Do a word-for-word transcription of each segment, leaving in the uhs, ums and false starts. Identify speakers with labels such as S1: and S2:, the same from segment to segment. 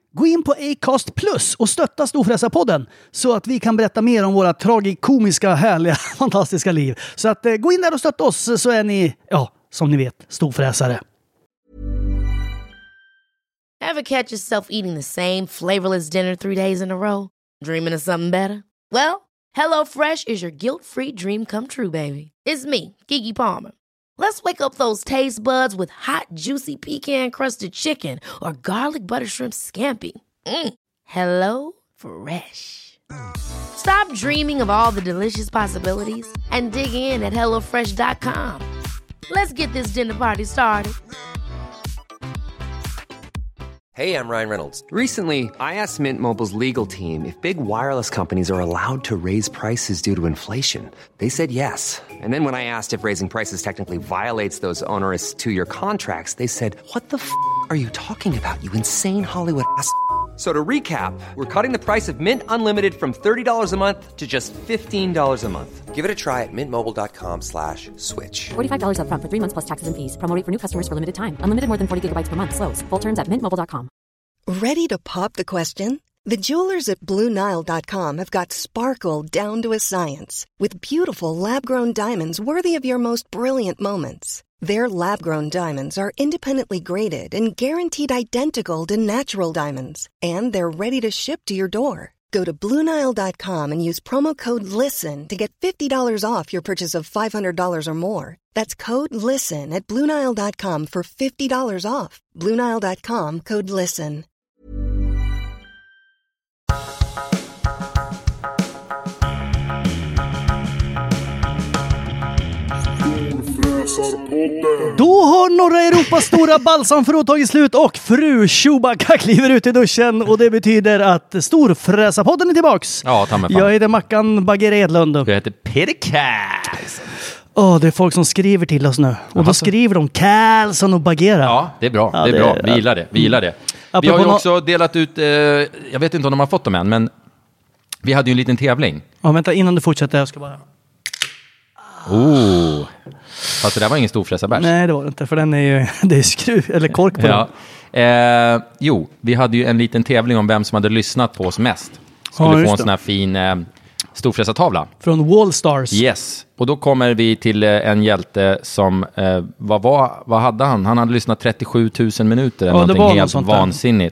S1: Gå in på Acast Plus och stötta Storfräsarpodden så att vi kan berätta mer om våra tragikomiska, härliga, fantastiska liv. Så att eh, gå in där och stötta oss så är ni, ja, som ni vet, storfräsare.
S2: Ever catch yourself eating the same flavorless dinner three days in a row? Dreaming of something better? Well, HelloFresh is your guilt-free dream come true, baby. It's me, Keke Palmer. Let's wake up those taste buds with hot, juicy pecan-crusted chicken or garlic butter shrimp scampi. Mm. Hello Fresh. Stop dreaming of all the delicious possibilities and dig in at hello fresh dot com. Let's get this dinner party started.
S3: Hey, I'm Ryan Reynolds. Recently, I asked Mint Mobile's legal team if big wireless companies are allowed to raise prices due to inflation. They said yes. And then when I asked if raising prices technically violates those onerous two-year contracts, they said, what the f*** are you talking about, you insane Hollywood ass f- So to recap, we're cutting the price of Mint Unlimited from thirty dollars a month to just fifteen dollars a month. Give it a try at mintmobile.com slash switch.
S4: forty-five dollars up front for three months plus taxes and fees. Promo rate for new customers for limited time. Unlimited more than forty gigabytes per month. Slows full terms at mint mobile dot com.
S5: Ready to pop the question? The jewelers at Blue Nile dot com have got sparkle down to a science with beautiful lab-grown diamonds worthy of your most brilliant moments. Their lab-grown diamonds are independently graded and guaranteed identical to natural diamonds. And they're ready to ship to your door. Go to Blue Nile dot com and use promo code LISTEN to get fifty dollars off your purchase of five hundred dollars or more. That's code LISTEN at Blue Nile dot com for fifty dollars off. Blue Nile dot com, code LISTEN.
S1: Då har norra Europas stora balsamförråd tagit slut och fru Chewbacca kliver ut i duschen och det betyder att Storfräsarpodden är tillbaks.
S6: Ja, ta mig fan.
S1: Jag heter Mackan Bagger Edlund.
S6: Jag heter Peter Karlsson.
S1: Åh, oh, det är folk som skriver till oss nu. Och då skriver de Karlsson och Bagera.
S6: Ja, det är bra.
S1: Ja,
S6: det är
S1: det,
S6: bra. Vi
S1: ja.
S6: gillar det. Vi gillar det.
S1: Apropå
S6: vi har ju
S1: no-
S6: också delat ut, eh, jag vet inte om de har fått dem än, men vi hade ju en liten tävling.
S1: Ja, vänta, innan du fortsätter, jag ska bara...
S6: Oh. Fast det där var ingen storfräsarbärs.
S1: Nej, det var det inte, för den är ju, det är skruv, eller kork på
S6: ja. den. Eh, jo, vi hade ju en liten tävling om vem som hade lyssnat på oss mest. Skulle
S1: ja,
S6: få en
S1: det.
S6: sån här fin eh, storfräsartavla.
S1: Från Wallstars.
S6: Yes. Och då kommer vi till eh, en hjälte som, eh, vad, var, vad hade han? Han hade lyssnat trettiosju tusen minuter eller
S1: ja,
S6: någonting helt vansinnigt.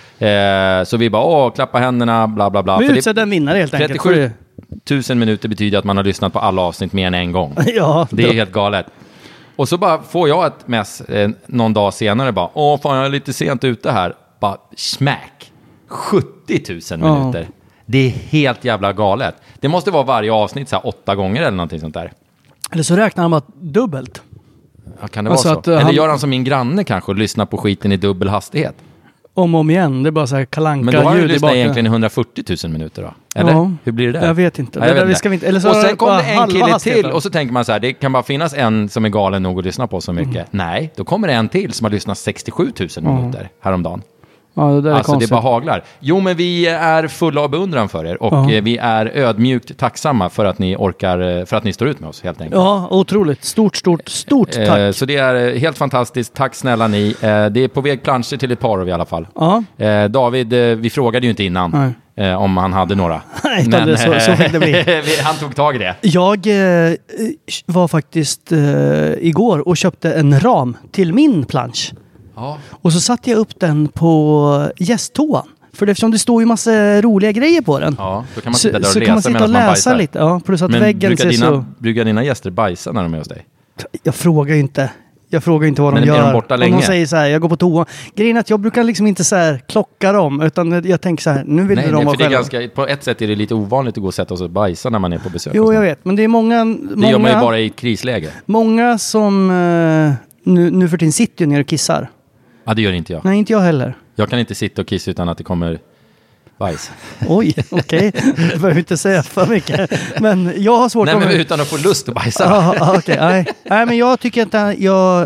S6: Eh, så vi bara, åh, klappa händerna, bla bla bla.
S1: Vi utsedde en vinnare helt enkelt.
S6: trettiosju tusen minuter betyder att man har lyssnat på alla avsnitt mer än en gång.
S1: Ja,
S6: det är helt galet. Och så bara får jag ett mess eh, någon dag senare bara, åh fan jag är lite sent ute här. Bara smack. sjuttio tusen minuter. Ja. Det är helt jävla galet. Det måste vara varje avsnitt så här åtta gånger eller någonting sånt där.
S1: Eller så räknar han att dubbelt.
S6: Ja, kan det
S1: alltså
S6: vara så?
S1: Att,
S6: eller
S1: han...
S6: gör han som min granne kanske och lyssnar på skiten i dubbel hastighet?
S1: Om och om igen, det är bara så här kalanka.
S6: Men då har
S1: ljud
S6: du lyssnat
S1: bakgrunden.
S6: egentligen i hundrafråtio tusen minuter då? Eller?
S1: Ja.
S6: Hur blir det där?
S1: Jag vet inte.
S6: Ja, jag
S1: det
S6: vet
S1: där, ska vi inte. Eller så
S6: och sen kom det en kille
S1: hastigheten.
S6: till och så tänker man så här, det kan bara finnas en som är galen nog att lyssna på så mycket. Mm. Nej, då kommer det en till som har lyssnat sextiosju tusen mm. minuter häromdagen.
S1: Ja, det där är
S6: alltså
S1: konstigt.
S6: det bara haglar. Jo, men vi är fulla av beundran för er och
S1: ja.
S6: vi är ödmjukt tacksamma för att ni orkar, för att ni står ut med oss helt enkelt.
S1: Ja, otroligt. Stort, stort, stort tack.
S6: Eh, så det är helt fantastiskt. Tack snälla ni. Eh, det är på väg planscher till ett par av i alla fall.
S1: Ja.
S6: Eh, David, eh, vi frågade ju inte innan eh, om han hade några.
S1: Nej,
S6: men
S1: det, så, så fick det bli.
S6: han tog tag i det.
S1: Jag eh, var faktiskt eh, igår och köpte en ram till min plansch.
S6: Ja.
S1: Och så satte jag upp den på gästtoan. För eftersom det står ju massa roliga grejer på den.
S6: Ja, då kan man sitta där och
S1: så, så
S6: läsa
S1: kan man sitta och
S6: man
S1: läsa lite. Ja, plus att
S6: men
S1: väggen
S6: brukar,
S1: ser
S6: dina,
S1: så...
S6: brukar dina gäster bajsa när de är hos dig?
S1: Jag frågar ju inte. Jag frågar inte vad
S6: men
S1: de gör.
S6: Är de borta
S1: om
S6: länge?
S1: de säger så här, jag går på toa. Grejen är att jag brukar liksom inte så här klocka dem. Utan jag tänker så här, nu vill
S6: nej,
S1: de
S6: nej,
S1: vara
S6: för det är
S1: själva.
S6: ganska, på ett sätt är det lite ovanligt att gå och sätta sig och bajsa när man är på besök.
S1: Jo, jag vet. Men det är många...
S6: Det
S1: många,
S6: gör man ju bara i krisläge.
S1: Många som uh, nu, nu för tiden sitter ju ner och kissar.
S6: Ja, det gör inte jag.
S1: Nej, inte jag heller.
S6: Jag kan inte sitta och kissa utan att det kommer bajs.
S1: Oj, okej. Okay. Jag behöver inte säga för mycket. Men jag har svårt
S6: Nej,
S1: att...
S6: men utan att få lust att bajsa.
S1: Ah, ah, okay. nej. nej, men jag tycker inte... Jag,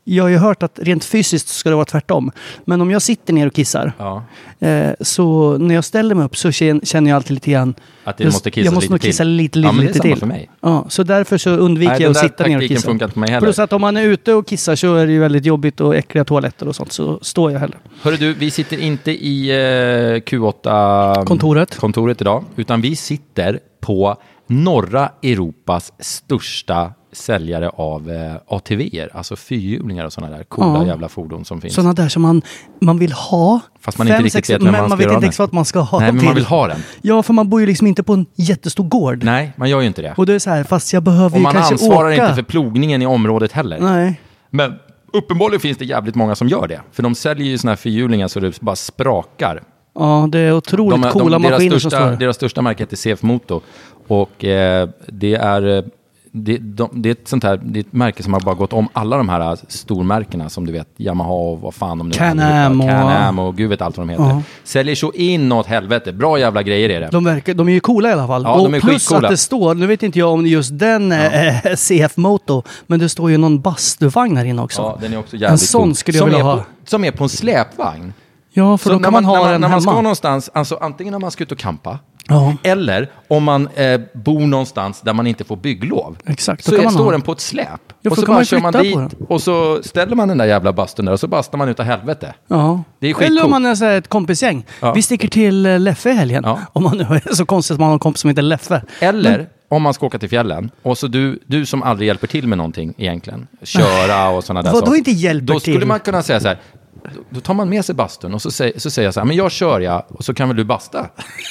S1: jag har ju hört att rent fysiskt ska det vara tvärtom. Men om jag sitter ner och kissar,
S6: Ja.
S1: eh, så när jag ställer mig upp så känner jag alltid lite grann
S6: Att det
S1: jag,
S6: måste kissa
S1: jag måste
S6: lite
S1: nog
S6: till.
S1: kissa lite, lite,
S6: Ja, men det är
S1: lite
S6: samma
S1: till.
S6: för mig.
S1: Ja, så därför så undviker
S6: Nej,
S1: jag
S6: den
S1: att
S6: där
S1: sitta ner och
S6: taktiken
S1: kissa.
S6: funkar inte för mig heller.
S1: Plus att om man är ute och kissar så är det ju väldigt jobbigt och äckliga toaletter och sånt, så står jag hellre.
S6: Hörru du, vi sitter inte i eh, Q åtta-kontoret
S1: Kontoret.
S6: idag, utan vi sitter på norra Europas största säljare av eh, A T V:er, alltså fyrhjulingar och sådana där coola
S1: Ja.
S6: jävla fordon som finns.
S1: Sådana där som man, man vill ha.
S6: Fast man inte
S1: Fem,
S6: riktigt
S1: sex,
S6: vet vem
S1: men
S6: man
S1: man
S6: ska
S1: vet
S6: göra
S1: inte
S6: den.
S1: exakt vad man ska ha
S6: Nej,
S1: dem
S6: men
S1: till.
S6: man vill ha den.
S1: Ja, för man bor ju liksom inte på en jättestor gård.
S6: Nej, man gör ju inte det.
S1: Och det är så här, fast jag behöver
S6: Och
S1: ju
S6: man
S1: kanske
S6: ansvarar
S1: åka.
S6: inte för plogningen i området heller.
S1: Nej.
S6: Men uppenbarligen finns det jävligt många som gör det. För de säljer ju såna här fyrhjulingar så det bara sprakar.
S1: Ja, det är otroligt
S6: De,
S1: coola
S6: de, deras,
S1: maskiner som
S6: största,
S1: står.
S6: deras största märke heter C F Moto. Och eh, det är... Det, de, det är ett sånt här, det är ett märke som har bara gått om alla de här stormärkena som du vet, Yamaha och vad fan de nu
S1: Can-Am och-
S6: Can-Am och gud vet allt vad de heter.
S1: Ja.
S6: Säljer så inåt helvete. Bra jävla grejer är det.
S1: De, verkar, de är ju coola i alla fall.
S6: Ja,
S1: och
S6: de är
S1: plus
S6: skitcoola.
S1: att det står, nu vet inte jag om just den är ja. C F Moto, men det står ju någon bastuvagn här inne också.
S6: Ja, den är också jävligt
S1: en sån
S6: cool.
S1: skulle jag
S6: som
S1: vilja
S6: är
S1: ha.
S6: På, som är på en släpvagn.
S1: Ja, för
S6: Så
S1: då kan man,
S6: när
S1: ha
S6: när
S1: den
S6: när man ska
S1: hemma.
S6: någonstans, alltså antingen om man ska ut och campa,
S1: Ja.
S6: eller om man eh, bor någonstans där man inte får bygglov.
S1: Exakt, då
S6: så
S1: kan
S6: är,
S1: man
S6: står
S1: ha.
S6: den på ett släp.
S1: Ja,
S6: och
S1: för
S6: så
S1: då kan
S6: bara
S1: man
S6: kör man
S1: flytta på
S6: dit och så ställer man den där jävla bastun där och så bastar man ut av helvete.
S1: Ja.
S6: Det är skitcoolt.
S1: Eller om man är så här ett kompisgäng.
S6: Ja.
S1: Vi sticker till eh, Leffe i helgen.
S6: Ja.
S1: Om man nu är så konstigt att man har en kompis som heter Leffe.
S6: Eller
S1: Men,
S6: om man ska åka till fjällen och så du, du som aldrig hjälper till med någonting egentligen, köra och sådana där
S1: Vadå
S6: saker.
S1: inte hjälper
S6: Då skulle
S1: till?
S6: man kunna säga så här, då, då tar man med sig bastun och så, säger, så säger jag så här, men jag kör jag och så kan väl du basta?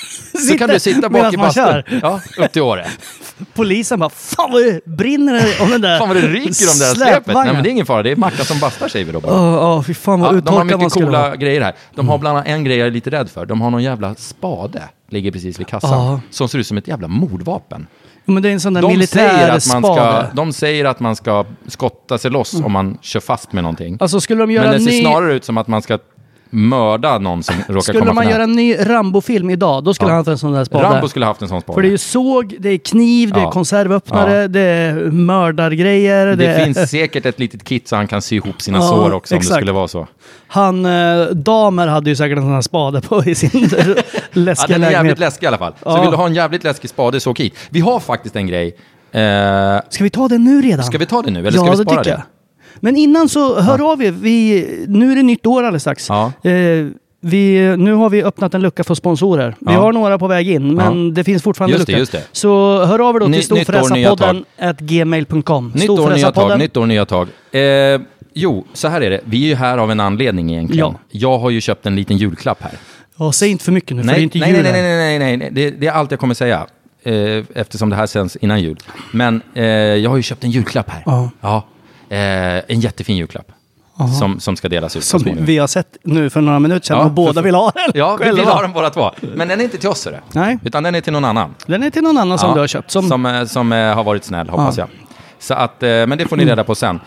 S6: Så kan du sitta bak
S1: medan
S6: i
S1: man
S6: bastun.
S1: kör.
S6: Ja, upp till Åre.
S1: Polisen bara, fan vad det brinner om den där
S6: Fan vad det ryker om det här släpet.
S1: släpvagnen.
S6: Nej men det är ingen fara, det är Mackan som bastar säger vi då bara.
S1: Ja, oh, fy fan vad
S6: Ja, de har
S1: uttorkad man
S6: mycket
S1: skulle
S6: coola
S1: vara.
S6: grejer här. De har bland annat en grej jag är lite rädd för. De har någon jävla spade, ligger precis vid kassan.
S1: Ja.
S6: Som ser ut som ett jävla mordvapen.
S1: Ja, men det är en sån där
S6: De säger,
S1: militär
S6: att man ska,
S1: spade.
S6: de säger att man ska skotta sig loss om man kör fast med någonting.
S1: Alltså skulle de göra
S6: Men det
S1: en
S6: ser
S1: ny...
S6: snarare ut som att man ska mörda någon som råkar
S1: Skulle
S6: komma
S1: man
S6: för
S1: göra en ny Rambo-film idag, då skulle
S6: Ja.
S1: han haft en sån där spade.
S6: Rambo skulle ha haft en sån spade.
S1: För det är ju såg, det är kniv, det är
S6: Ja.
S1: konservöppnare,
S6: Ja.
S1: det är mördargrejer. Det,
S6: det
S1: är...
S6: finns säkert ett litet kit så han kan sy ihop sina
S1: Ja,
S6: sår också om
S1: exakt.
S6: det skulle vara så.
S1: Han, eh, damer hade ju säkert en sån här spade på i sin
S6: Ja,
S1: läskiga
S6: den är jävligt
S1: lägenhet.
S6: läskig i alla fall. Så
S1: Ja.
S6: vill du ha en jävligt läskig spade så åk hit. Vi har faktiskt en grej. Eh,
S1: Ska vi ta det nu redan?
S6: ska vi ta det nu eller
S1: ja,
S6: ska vi
S1: det
S6: spara
S1: tycker
S6: det?
S1: jag. Men innan så hör av er. Vi, nu är det nytt år alldeles strax.
S6: Ja.
S1: Eh, vi, nu har vi öppnat en lucka för sponsorer. Vi
S6: Ja.
S1: har några på väg in, men
S6: Ja.
S1: det finns fortfarande
S6: Just det,
S1: lucka.
S6: just det.
S1: Så hör av er då
S6: Ny-
S1: till
S6: nytt år, nya
S1: storfräsarpodden at gmail punkt com.
S6: Nytt år, nya tag. Nytt år, nya tag. Eh, jo, så här är det. Vi är ju här av en anledning egentligen.
S1: Ja.
S6: Jag har ju köpt en liten julklapp här.
S1: Ja, säg inte för mycket nu, för det är
S6: Nej,
S1: inte
S6: nej,
S1: jul
S6: nej, nej,
S1: än.
S6: nej, nej, nej. Det, det är allt jag kommer säga. Eh, eftersom det här sänds innan jul. Men eh, jag har ju köpt en julklapp här.
S1: Ja.
S6: Ja. Eh, en jättefin julklapp. Som, som ska delas ut. så
S1: Som
S6: småningom.
S1: vi har sett nu för några minuter sedan
S6: Ja,
S1: och båda
S6: för-
S1: vill ha den.
S6: Ja, vi
S1: själva.
S6: vill ha den båda två. Men den är inte till oss, är det.
S1: Nej.
S6: Utan den är till någon annan.
S1: Den är till någon annan som
S6: Ja,
S1: du har köpt. Som,
S6: som, eh, som eh, har varit snäll, hoppas
S1: Ja.
S6: jag. Så att, eh, men det får ni reda på sen.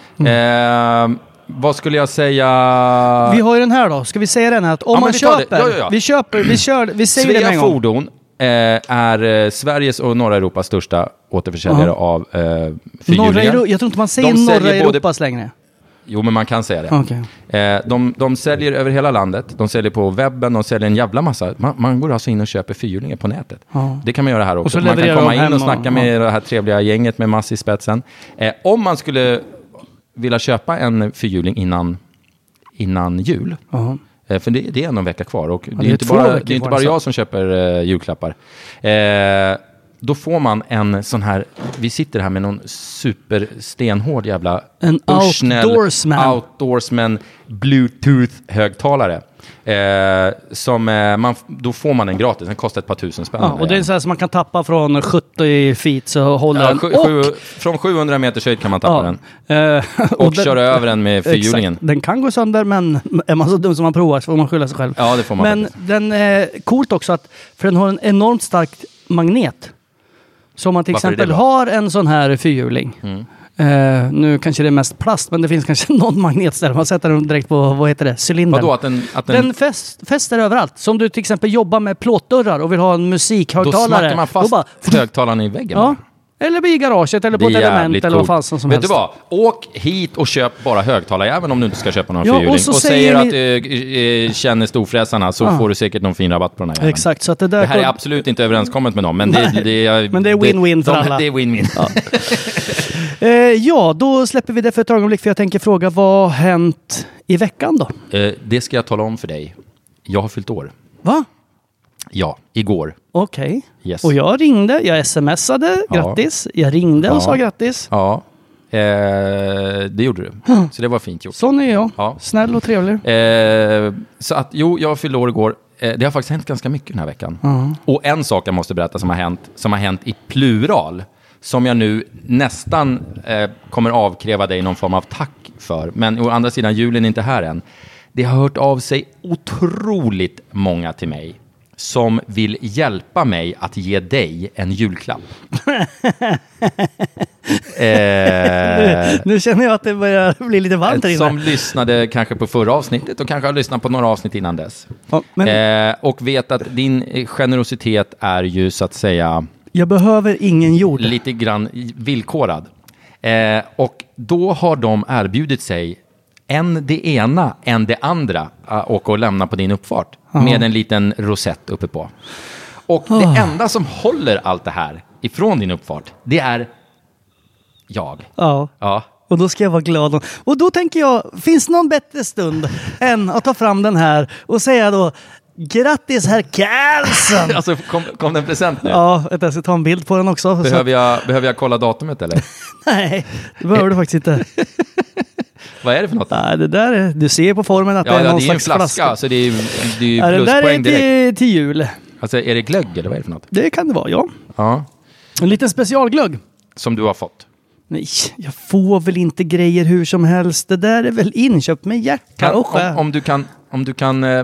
S6: Eh, vad skulle jag säga?
S1: vi har ju den här då. Ska vi säga den här? Att om
S6: Ja, men
S1: man
S6: vi tar det.
S1: köper,
S6: Ja, ja, ja.
S1: vi köper, vi kör, vi säger det med
S6: Svea
S1: en gång.
S6: Fordon eh, är eh, Sveriges och norra Europas största återförsäljare
S1: Ja.
S6: av eh,
S1: Norra
S6: fyrhjulingar.
S1: Euro, jag tror inte man säger
S6: De
S1: norra
S6: säljer både-
S1: Europas längre.
S6: Jo, men man kan säga det.
S1: Okej.
S6: Eh, de, de säljer över hela landet. De säljer på webben. De säljer en jävla massa. Man, man går alltså in och köper fyrhjulingar på nätet.
S1: Ja.
S6: Det kan man göra här också.
S1: så
S6: Man kan
S1: levererar
S6: komma
S1: de
S6: in
S1: hem
S6: och
S1: och-
S6: snacka med det här trevliga gänget med Mass i spetsen. Eh, om man skulle vilja köpa en fyrhjuling innan, innan jul.
S1: Ja.
S6: Eh, för det, det är en vecka kvar. Och det är
S1: är
S6: inte
S1: två
S6: bara,
S1: veckor
S6: det är inte
S1: kvar,
S6: bara
S1: så.
S6: jag som köper eh, julklappar. Eh, då får man en sån här, vi sitter här med någon superstenhård jävla
S1: En
S6: Bushnell
S1: outdoorsman.
S6: outdoorsman Bluetooth-högtalare. Eh, som eh, man, då får man den gratis, den kostar ett par tusen spänn.
S1: Ja, och det är så här som man kan tappa från sjuttio feet så håller
S6: Ja,
S1: den.
S6: sju,
S1: och,
S6: sju, från sjuhundra meters höjd kan man tappa den.
S1: eh,
S6: Och,
S1: den-
S6: köra över den med fyrhjulingen.
S1: Exakt. Den kan gå sönder, men är man så dum som man provar så får man skylla sig själv.
S6: Ja, det får man
S1: Men
S6: faktiskt.
S1: den är coolt också att, för den har en enormt stark magnet. Så om man till
S6: Varför är det
S1: exempel
S6: bra?
S1: har en sån här fyrhjuling.
S6: Mm.
S1: Eh, nu kanske det är mest plast, men det finns kanske någon magnet där. Man sätter den direkt på, vad heter det, cylindern.
S6: Vadå, att den, att den,
S1: Den fäst, fäster överallt. Som du till exempel jobbar med plåtdörrar och vill ha en
S6: då
S1: musikhögtalare.
S6: smackar man fast
S1: Då bara,
S6: högtalaren i väggen?
S1: ja, Eller i garaget eller på ett element eller vad fan som, som
S6: Vet
S1: helst.
S6: du vad? Åk hit och köp bara högtalarjäveln om du inte ska köpa någon
S1: Ja,
S6: fyrhjuling.
S1: och så
S6: Och
S1: säger
S6: säger
S1: ni-
S6: att du känner storfräsarna så
S1: Ja.
S6: får du säkert någon fin rabatt på den här jäveln.
S1: Exakt, så att det där...
S6: Det här är absolut inte överenskommet med dem, men det,
S1: Nej,
S6: det, är,
S1: men det är win-win för
S6: de,
S1: alla.
S6: Det är win-win. Ja.
S1: Eh, ja, då släpper vi det för ett ögonblick för jag tänker fråga vad har hänt i veckan då?
S6: Eh, det ska jag tala om för dig. Jag har fyllt år.
S1: Va?
S6: Ja, igår.
S1: Okej.
S6: Yes.
S1: Och jag ringde, jag smsade,
S6: Ja.
S1: grattis. Jag ringde och
S6: Ja.
S1: sa grattis.
S6: Ja, eh, det gjorde du. Så det var fint gjort.
S1: Sån är jag.
S6: Ja.
S1: Snäll och trevlig.
S6: Eh, så att, jo, jag fyllde år igår. Eh, det har faktiskt hänt ganska mycket den här veckan.
S1: Mm.
S6: Och en sak jag måste berätta som har hänt, som har hänt i plural, som jag nu nästan eh, kommer avkräva dig någon form av tack för. Men å andra sidan, julen är inte här än. Det har hört av sig otroligt många till mig som vill hjälpa mig att ge dig en julklapp. eh,
S1: Nu känner jag att det börjar bli lite varmt här inne.
S6: som lyssnade kanske på förra avsnittet och kanske har lyssnat på några avsnitt innan dess.
S1: Ja, men
S6: Eh, och vet att din generositet är ju så att säga
S1: jag behöver ingen jord.
S6: lite grann villkorad. Eh, och då har de erbjudit sig en det ena, en det andra uh, åka och lämna på din uppfart. Med en liten rosett uppe på. Och det
S1: Ah.
S6: enda som håller allt det här ifrån din uppfart, det är jag.
S1: Ja.
S6: Ja.
S1: Och då ska jag vara glad. Och då tänker jag, finns någon bättre stund än att ta fram den här och säga då grattis herr Karlsson!
S6: Alltså, kom, kom det en present nu?
S1: Ja, jag ska ta en bild på den också. Så
S6: Behöver jag, behöver jag kolla datumet eller?
S1: nej, det behöver du faktiskt inte.
S6: Vad är det för något?
S1: Nej, det där är, du ser på formen att
S6: Ja,
S1: det är
S6: ja,
S1: någon
S6: det är ju en
S1: slags
S6: flaska,
S1: flaska.
S6: så det är ju, det är ju
S1: Ja, den där är
S6: pluspoäng direkt.
S1: till, till jul.
S6: Alltså, är det glögg eller vad är det för något?
S1: Det kan det vara, ja.
S6: Ja,
S1: En liten specialglögg.
S6: som du har fått.
S1: Nej, jag får väl inte grejer hur som helst. Det där är väl inköpt med hjärta
S6: Kan,
S1: och själ.
S6: om, om du kan, om du kan eh,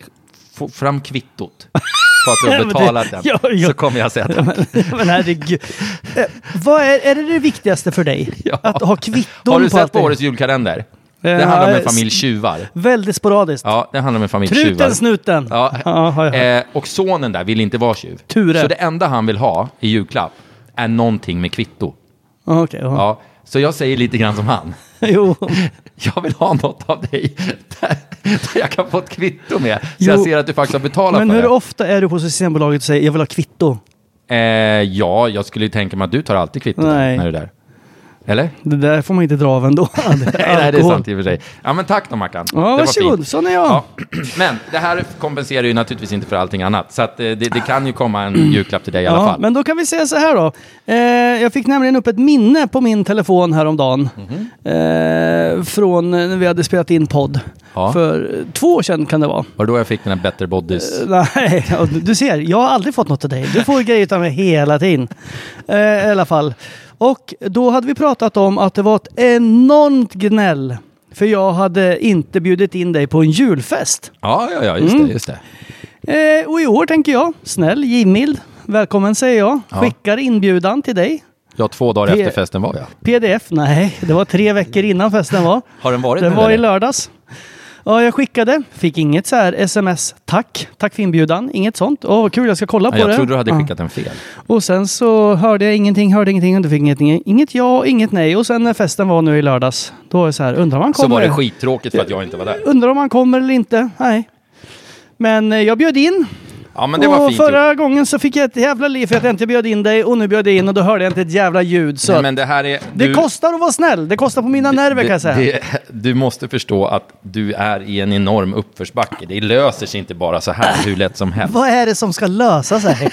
S6: få fram kvittot på att du har
S1: Men det-
S6: betalat den,
S1: ja, ja.
S6: så kommer jag säga tack.
S1: Men herregud. Eh, vad är, är det det viktigaste för dig?
S6: Ja.
S1: Att ha kvitton
S6: Har du
S1: på
S6: sett
S1: allt
S6: på
S1: det?
S6: årets julkalender? Det
S1: Eh,
S6: handlar om en
S1: s-
S6: familj tjuvar.
S1: Väldigt sporadiskt.
S6: Ja, det handlar om en familj tjuvar.
S1: Truten, snuten.
S6: Ja,
S1: Ja, har jag hört.
S6: eh, och sonen där vill inte vara tjuv.
S1: Ture.
S6: Så det enda han vill ha i julklapp är någonting med kvitto.
S1: Ja, okej, ja.
S6: Ja, så jag säger lite grann som han.
S1: Jo.
S6: Jag vill ha något av dig där, där jag kan få ett kvitto med. Så
S1: Jo.
S6: jag ser att du faktiskt har betalat
S1: Men
S6: för
S1: hur
S6: det.
S1: ofta är du på Systembolaget och säger jag vill ha kvitto?
S6: Eh, ja, jag skulle ju tänka mig att du tar alltid kvitto
S1: Nej.
S6: när du är där. Eller?
S1: Det där får man inte dra av ändå.
S6: Nej, nej, det är sant i och för sig. Ja, men tack då, Mackan.
S1: Ja,
S6: Det var
S1: varsågod.
S6: fint.
S1: Sån är jag.
S6: Ja. Men det här kompenserar ju naturligtvis inte för allting annat. Så att, eh, det, det kan ju komma en julklapp till dig i alla
S1: Ja,
S6: fall.
S1: men då kan vi säga så här då. Eh, jag fick nämligen upp ett minne på min telefon häromdagen. Mm-hmm. Eh, från när vi hade spelat in podd.
S6: Ja.
S1: För två år sedan kan det vara.
S6: Var det då jag fick den här Better Bodies?
S1: Eh, Nej, ja, du du ser. Jag har aldrig fått något av dig. Du får grejer utav mig hela tiden. Eh, I alla fall. Och då hade vi pratat om att det var ett enormt gnäll. För jag hade inte bjudit in dig på en julfest.
S6: Ja, ja, ja, just
S1: Mm.
S6: det, just det.
S1: Eh, och i år tänker jag, snäll, givmild. Välkommen säger jag.
S6: Ja.
S1: Skickar inbjudan till dig.
S6: Ja, två dagar
S1: P-
S6: efter festen var jag.
S1: P D F? Nej, det var tre veckor innan festen var.
S6: Har den varit
S1: Den
S6: nu,
S1: var i
S6: eller?
S1: lördags. Ja, jag skickade. Fick inget så här sms. Tack. Tack för inbjudan. Inget sånt. Åh, vad kul. Jag ska kolla
S6: Ja,
S1: på
S6: jag
S1: det.
S6: trodde du hade
S1: Ja.
S6: skickat den fel.
S1: Och sen så hörde jag ingenting, hörde ingenting. Och du fick ingenting. Inget ja, inget nej. Och sen när festen var nu i lördags. Då var det så här. Undrar om han
S6: Så
S1: kommer.
S6: var det skittråkigt för att jag inte var där.
S1: Undrar om han kommer eller inte. Nej. Men eh, jag bjöd in.
S6: Ja, men det var
S1: och
S6: fint gjort.
S1: förra gången så fick jag ett jävla liv för att jag inte bjöd in dig. Och nu bjöd jag in och då hörde jag inte ett jävla ljud. Så
S6: Nej, men det här är...
S1: det
S6: du-
S1: kostar att vara snäll. Det kostar på mina nerver kan jag säga.
S6: Det, du måste förstå att du är i en enorm uppförsbacke. Det löser sig inte bara så här hur lätt som helst.
S1: Vad är det som ska lösa sig?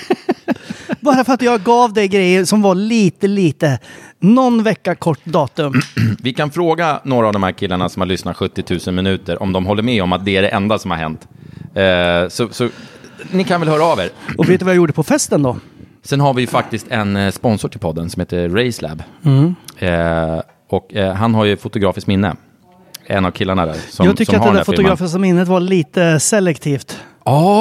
S1: Bara för att jag gav dig grejer som var lite, lite. Någon vecka kort datum.
S6: Vi kan fråga några av de här killarna som har lyssnat sjuttio tusen minuter om de håller med om att det är det enda som har hänt. Eh, så, så ni kan väl höra av er.
S1: Och vet du vad jag gjorde på festen då?
S6: Sen har vi ju faktiskt en eh, sponsor till podden som heter Racelab.
S1: Mm.
S6: Eh, och eh, han har ju fotografiskt minne. En av killarna där som,
S1: jag tycker
S6: som
S1: att
S6: har
S1: det
S6: den
S1: där
S6: här filmen.
S1: fotografiska minnet var lite selektivt.
S6: Ja,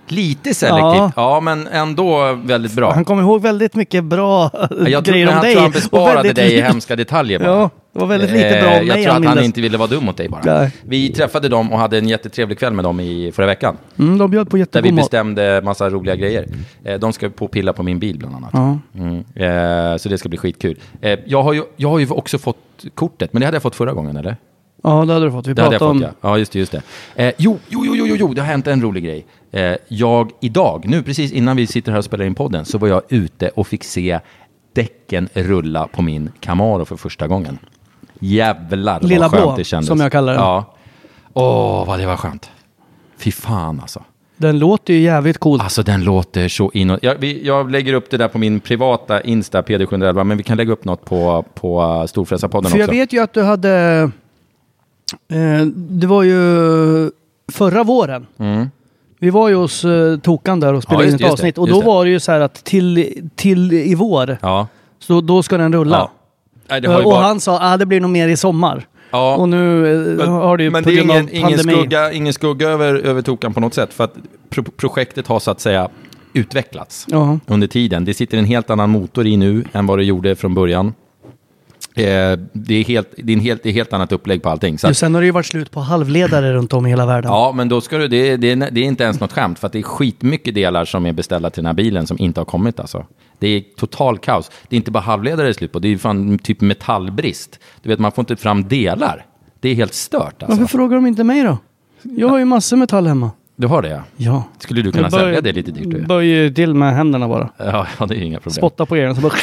S6: Lite selektivt, ja. ja, men ändå väldigt bra.
S1: Han kommer ihåg väldigt mycket bra
S6: jag
S1: grejer om dig.
S6: Jag tror han besparade dig i hemska detaljer bara.
S1: Ja, det var väldigt lite bra om
S6: eh, Jag
S1: mig,
S6: tror att han
S1: mindes.
S6: inte ville vara dum mot dig bara. Nej. Vi träffade dem och hade en jättetrevlig kväll med dem i förra veckan.
S1: Mm, de bjöd på jättegod
S6: Där vi
S1: mat.
S6: bestämde massa roliga grejer. Eh, de ska på pilla på min bil bland annat.
S1: Ja.
S6: Mm. Eh, så det ska bli skitkul. Eh, jag, har ju, jag har ju också fått kortet, men det hade jag fått förra gången, eller?
S1: Ja, det hade du fått. Vi
S6: det hade jag
S1: om...
S6: fått, ja. Ja, just det, just det. Eh, jo, jo, jo, jo, jo, det har hänt en rolig grej. Eh, jag idag, nu precis innan vi sitter här och spelar in podden, så var jag ute och fick se däcken rulla på min Camaro för första gången. Jävlar vad
S1: Lilla
S6: skönt
S1: blå,
S6: det kändes.
S1: som jag kallar den.
S6: Ja. Åh, vad det var skönt. Fy fan alltså.
S1: Den låter ju jävligt cool.
S6: Alltså den låter så inåt. Jag, vi, jag lägger upp det där på min privata Insta, P D sju elva, men vi kan lägga upp något på, på Storfräsarpodden också.
S1: För jag vet ju att du hade... Eh, det var ju förra våren.
S6: Mm.
S1: Vi var ju hos uh, Tokan där och spelade
S6: ja,
S1: in ett avsnitt.
S6: det,
S1: och då
S6: det.
S1: var det ju så här att till, till i vår,
S6: ja.
S1: så då ska den rulla.
S6: Ja. Nej, det har ju
S1: och
S6: bara...
S1: han sa att ah, det blir nog mer i sommar.
S6: Ja.
S1: Och nu uh,
S6: men,
S1: har det ju
S6: men
S1: på
S6: det är
S1: grund
S6: ingen,
S1: av
S6: ingen
S1: pandemi.
S6: skugga, ingen skugga över, över Tokan på något sätt. För att pro- projektet har så att säga utvecklats
S1: ja.
S6: under tiden. Det sitter en helt annan motor i nu än vad det gjorde från början. Eh, det är helt, det är en helt, det är helt annat upplägg på allting. Så att,
S1: jo, sen har det ju varit slut på halvledare runt om i hela världen.
S6: ja, men då ska du, det, det, det är inte ens något skämt, för att det är skitmycket delar som är beställda till den här bilen som inte har kommit alltså. Det är total kaos. Det är inte bara halvledare det är slut på, det är ju fan typ metallbrist. Du vet, man får inte fram delar. Det är helt stört alltså.
S1: Varför frågar de inte mig då? Jag har ju massor metall hemma.
S6: Du har det, ja.
S1: Ja.
S6: Skulle du kunna
S1: böj,
S6: sälja det lite dyrt?
S1: Böj till med händerna bara.
S6: Ja, ja, det är inga problem.
S1: Spotta på er så bara...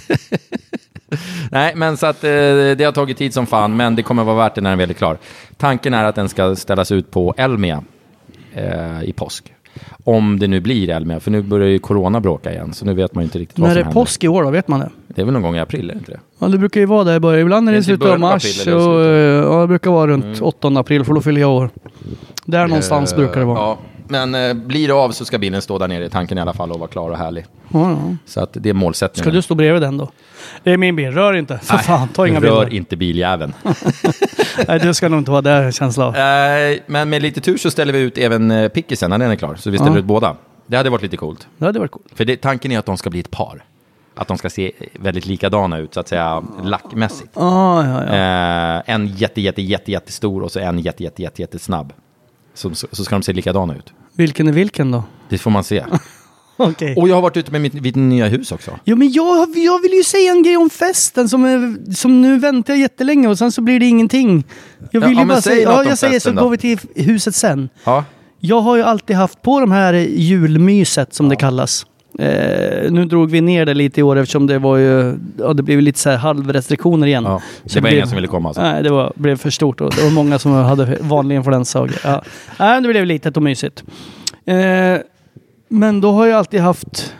S6: Nej, men så att eh, det har tagit tid som fan, men det kommer vara värt det när den väl är klar. Tanken är att den ska ställas ut på Elmia eh, i påsk. Om det nu blir Elmia, för nu börjar ju corona bråka igen, så nu vet man inte riktigt vad
S1: när
S6: som
S1: det är
S6: händer.
S1: påsk i år då, vet man det?
S6: Det är väl någon gång i april, är inte det?
S1: Ja, det brukar ju vara där i början. Ibland är det i slutet av mars. Och, ja, det brukar vara runt mm. åttonde april, för då fyller jag år. Där någonstans uh, brukar det vara.
S6: Ja, men eh, blir det av så ska bilen stå där nere i tanken i alla fall och vara klar och härlig.
S1: Ja, ja.
S6: Så att det är målsättningen.
S1: Ska du stå bredvid den då? Det är min bil, rör inte. För
S6: Nej,
S1: fan, ta inga
S6: rör
S1: bilder.
S6: inte biljäveln.
S1: Nej, det ska nog inte vara där känsla av.
S6: Eh, men med lite tur så ställer vi ut även eh, Pickisen när den är klar. Så vi ställer ja. ut båda. Det hade varit lite coolt.
S1: Det hade varit coolt.
S6: För det, tanken är att de ska bli ett par. Att de ska se väldigt likadana ut, så att säga, lackmässigt.
S1: Ah, ja, ja.
S6: Eh, en jätte, jätte, jätte, jättestor och så en jätte, jätte, jätte, jättesnabb. Så, så, så ska de se likadana ut.
S1: Vilken är vilken då?
S6: Det får man se.
S1: Okay.
S6: Och jag har varit ute med mitt, mitt nya hus också.
S1: Jo, men jag, jag vill ju säga en grej om festen som, är, som nu väntar jag jättelänge och sen så blir det ingenting. Jag vill
S6: ja,
S1: ju bara säga, ja, jag säger så
S6: då.
S1: går vi till huset sen.
S6: Ja.
S1: Jag har ju alltid haft på de här julmyset som ja. det kallas. Eh, nu drog vi ner det lite i år eftersom det var ju, ja, det blev lite så här halvrestriktioner igen.
S6: Ja, det
S1: så
S6: var
S1: blev,
S6: ingen som ville komma alltså.
S1: Nej, det var, blev för stort och det var många som hade vanlig influensa. Och, ja. Nej, det blev litet och mysigt. Eh, men då har jag alltid haft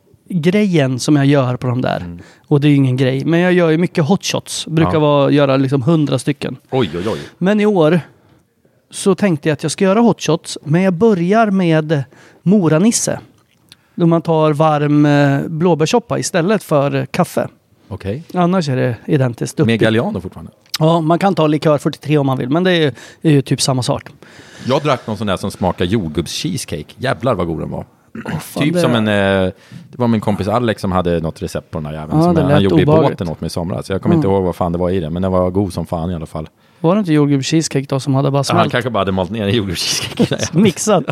S1: grejen som jag gör på de där. Mm. Och det är ju ingen grej. Men jag gör ju mycket hotshots. Brukar ja. vara, göra liksom hundra stycken.
S6: Oj, oj, oj.
S1: Men i år så tänkte jag att jag ska göra hotshots. Men jag börjar med Moranisse. Då man tar varm eh, blåbärssoppa istället för kaffe.
S6: Okej. Okay.
S1: Annars är det identiskt.
S6: Med Galliano fortfarande?
S1: Ja, man kan ta likör fyrtiotre om man vill. Men det är, är ju typ samma sak.
S6: Jag drack någon sån där som smakar jordgubbs-cheesecake. Jävlar vad god den var.
S1: Oh, fan,
S6: typ
S1: det...
S6: som en... Eh, det var min kompis Alex som hade något recept på den där jäveln.
S1: Ja,
S6: som
S1: det
S6: han gjorde
S1: obehagligt.
S6: i båten åt mig i somras. Så jag kommer
S1: mm.
S6: inte ihåg vad fan det var i det. Men det var god som fan i alla fall.
S1: Var det inte jordgubbs-cheesecake då som hade bara smält?
S6: Ja, han kanske bara hade malt ner en jordgubbs-cheesecake.
S1: Mixad.